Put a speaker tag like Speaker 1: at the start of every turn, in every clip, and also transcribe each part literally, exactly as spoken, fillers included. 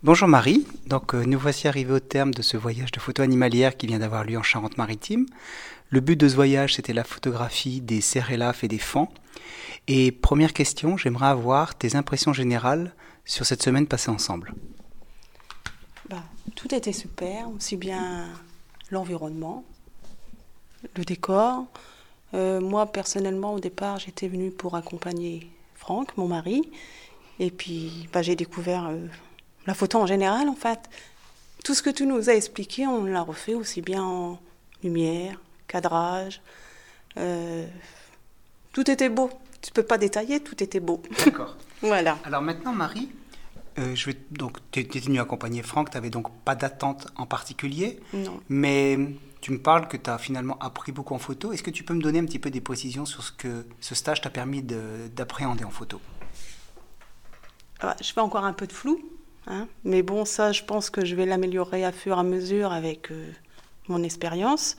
Speaker 1: Bonjour Marie, donc euh, nous voici arrivés au terme de ce voyage de photo animalière qui vient d'avoir lieu en Charente-Maritime. Le but de ce voyage, c'était la photographie des cérélaphes et des faons. Et première question, j'aimerais avoir tes impressions générales sur cette semaine passée ensemble.
Speaker 2: Bah, tout était super, aussi bien l'environnement, le décor. Euh, moi, personnellement, au départ, j'étais venue pour accompagner Franck, mon mari. Et puis, bah, j'ai découvert euh, la photo en général, en fait. Tout ce que tu nous as expliqué, on l'a refait aussi bien en lumière, cadrage. Euh, tout était beau. Tu ne peux pas détailler, tout était beau.
Speaker 1: D'accord.
Speaker 2: Voilà.
Speaker 1: Alors maintenant Marie, euh, je vais donc tu étais venue accompagner Franck, tu n'avais donc pas d'attente en particulier,
Speaker 2: Non.
Speaker 1: mais tu me parles que tu as finalement appris beaucoup en photo. Est-ce que tu peux me donner un petit peu des précisions sur ce que ce stage t'a permis de- d'appréhender en photo?
Speaker 2: Ah, je fais encore un peu de flou, hein, mais bon, ça, je pense que je vais l'améliorer à fur et à mesure avec euh, mon expérience.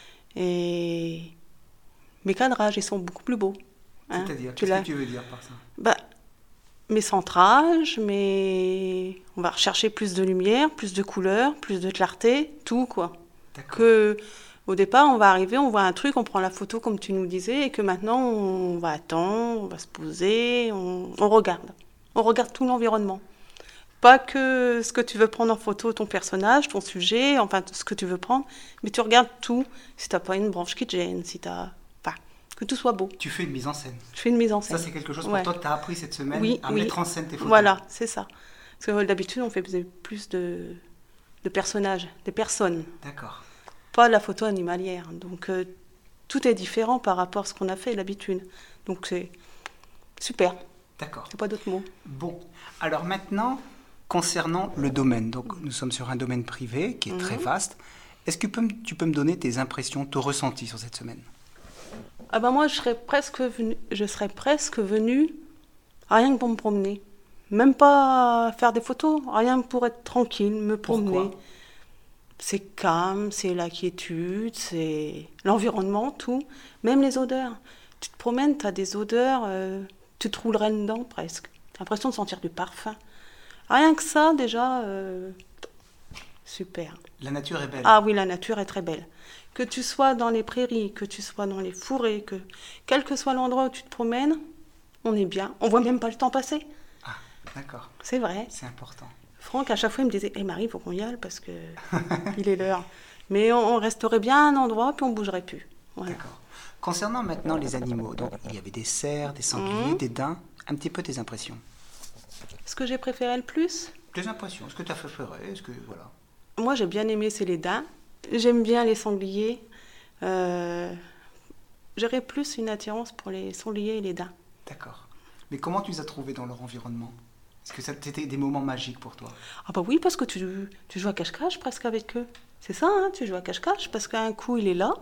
Speaker 2: Et mes cadrages, ils sont beaucoup plus beaux. Hein.
Speaker 1: C'est-à-dire,
Speaker 2: Tu
Speaker 1: qu'est-ce
Speaker 2: l'as...
Speaker 1: que tu veux dire par ça?
Speaker 2: Bah, mes centrages, mes... on va rechercher plus de lumière, plus de couleurs, plus de clarté, tout quoi.
Speaker 1: D'accord.
Speaker 2: Que au départ, on va arriver, on voit un truc, on prend la photo comme tu nous disais, et que maintenant, on va attendre, on va se poser, on, on regarde. On regarde tout l'environnement. Pas que ce que tu veux prendre en photo, ton personnage, ton sujet, enfin ce que tu veux prendre, mais tu regardes tout. Si t'as pas une branche qui te gêne, si t'as... Enfin, que tout soit beau.
Speaker 1: Tu fais une mise en scène.
Speaker 2: Je fais une mise en scène.
Speaker 1: Ça, c'est quelque chose pour
Speaker 2: Ouais.
Speaker 1: toi que tu as appris cette semaine,
Speaker 2: Oui,
Speaker 1: à
Speaker 2: oui.
Speaker 1: mettre en scène tes photos.
Speaker 2: Voilà, c'est ça. Parce que d'habitude, on fait plus de, de personnages, des personnes,
Speaker 1: D'accord.
Speaker 2: pas la photo animalière. Donc, euh, tout est différent par rapport à ce qu'on a fait d'habitude. Donc, c'est super.
Speaker 1: D'accord.
Speaker 2: Il n'y a pas d'autre mot.
Speaker 1: Bon. Alors maintenant, concernant le domaine. Donc, nous sommes sur un domaine privé qui est très
Speaker 2: Mhm.
Speaker 1: vaste. Est-ce que tu peux, me- tu peux me donner tes impressions, ton ressenti sur cette semaine?
Speaker 2: Ah ben moi, je serais presque venue, je serais presque venue rien que pour me promener. Même pas faire des photos, rien que pour être tranquille, me promener.
Speaker 1: Pourquoi?
Speaker 2: C'est calme, c'est la quiétude, c'est l'environnement, tout. Même les odeurs. Tu te promènes, tu as des odeurs, euh, tu te roulerais dedans presque. Tu as l'impression de sentir du parfum. Rien que ça, déjà, euh, super.
Speaker 1: La nature est belle.
Speaker 2: Ah oui, la nature est très belle. Que tu sois dans les prairies, que tu sois dans les forêts, que quel que soit l'endroit où tu te promènes, on est bien. On voit même pas le temps passer.
Speaker 1: Ah, d'accord.
Speaker 2: C'est vrai.
Speaker 1: C'est important.
Speaker 2: Franck, à chaque fois, il me disait « Hé Marie, il faut qu'on y aille parce que il est l'heure. » Mais on, on resterait bien à un endroit, puis on bougerait plus. Voilà.
Speaker 1: D'accord. Concernant maintenant les animaux, donc il y avait des cerfs, des sangliers,
Speaker 2: Mhm.
Speaker 1: des daims. Un petit peu tes impressions.
Speaker 2: Ce que j'ai préféré le plus,
Speaker 1: Tes impressions, ce que tu as préféré, est-ce que voilà.
Speaker 2: moi j'ai bien aimé, c'est les daims. J'aime bien les sangliers. Euh, J'aurais plus une attirance pour les sangliers et les daims.
Speaker 1: D'accord. Mais comment tu les as trouvés dans leur environnement? Est-ce que c'était des moments magiques pour toi?
Speaker 2: Ah bah oui, parce que tu, tu joues à cache-cache presque avec eux. C'est ça, hein, tu joues à cache-cache, parce qu'un coup, il est là,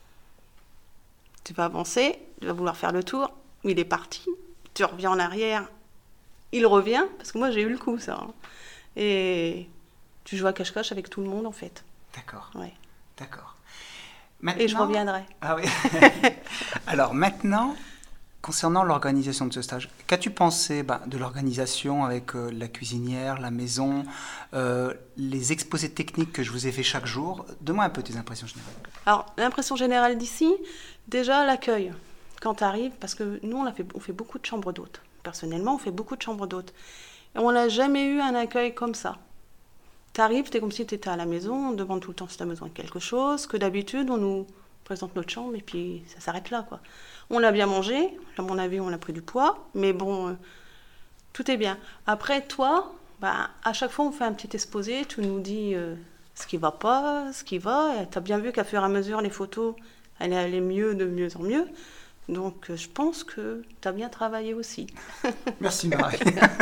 Speaker 2: tu vas avancer, tu vas vouloir faire le tour, il est parti, tu reviens en arrière, il revient, parce que moi j'ai eu le coup, ça. Hein. Et tu joues à cache-cache avec tout le monde, en fait.
Speaker 1: D'accord.
Speaker 2: Ouais.
Speaker 1: D'accord.
Speaker 2: Et je
Speaker 1: Maintenant-
Speaker 2: reviendrai.
Speaker 1: Ah oui. Alors maintenant, concernant l'organisation de ce stage, qu'as-tu pensé bah, de l'organisation avec euh, la cuisinière, la maison, euh, les exposés techniques que je vous ai fait chaque jour? Donne-moi un peu tes impressions générales.
Speaker 2: Alors, l'impression générale d'ici, déjà l'accueil, quand tu arrives, parce que nous, on, a fait, on fait beaucoup de chambres d'hôtes. Personnellement, on fait beaucoup de chambres d'hôtes. Et on n'a jamais eu un accueil comme ça. Tu arrives, c'est comme si tu étais à la maison, on te demande tout le temps si tu as besoin de quelque chose, que d'habitude, on nous présente notre chambre et puis ça s'arrête là, quoi. On a bien mangé, à mon avis, on a pris du poids, mais bon, euh, tout est bien. Après, toi, bah, à chaque fois, on fait un petit exposé, tu nous dis euh, ce qui va pas, ce qui va. Tu as bien vu qu'à fur et à mesure, les photos, elles allaient mieux, de mieux en mieux. Donc, euh, je pense que tu as bien travaillé aussi.
Speaker 1: Merci Marie.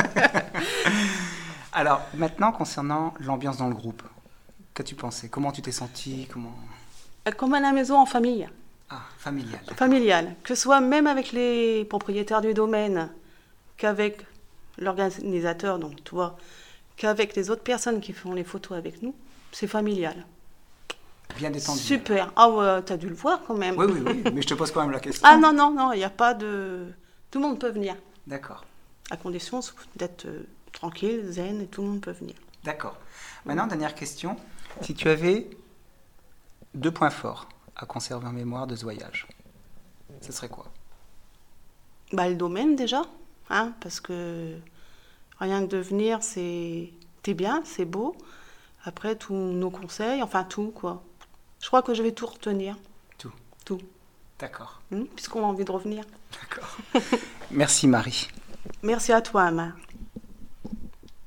Speaker 1: Alors maintenant, concernant l'ambiance dans le groupe, qu'as-tu pensé? Comment tu t'es senti? Comment...
Speaker 2: Euh, Comme à la maison en famille,
Speaker 1: Ah, familial.
Speaker 2: familiale. Que ce soit même avec les propriétaires du domaine, qu'avec l'organisateur, donc toi, qu'avec les autres personnes qui font les photos avec nous, c'est familial.
Speaker 1: Bien détendu.
Speaker 2: Super. Ah ouais, t'as dû le voir quand même.
Speaker 1: Oui, oui, oui, mais je te pose quand même la question.
Speaker 2: Ah non, non, non, il n'y a pas de... Tout le monde peut venir,
Speaker 1: D'accord,
Speaker 2: à condition d'être euh, tranquille, zen, et tout le monde peut venir.
Speaker 1: D'accord. Maintenant, dernière question. Si tu avais deux points forts à conserver en mémoire de ce voyage, ce serait quoi?
Speaker 2: Bah, le domaine déjà, hein, parce que rien que de venir, c'est c'est bien, c'est beau. Après, tous nos conseils, enfin tout, quoi. Je crois que je vais tout retenir,
Speaker 1: Tout.
Speaker 2: tout,
Speaker 1: D'accord.
Speaker 2: hein, puisqu'on a envie de revenir.
Speaker 1: D'accord. Merci Marie.
Speaker 2: Merci à toi, Amar.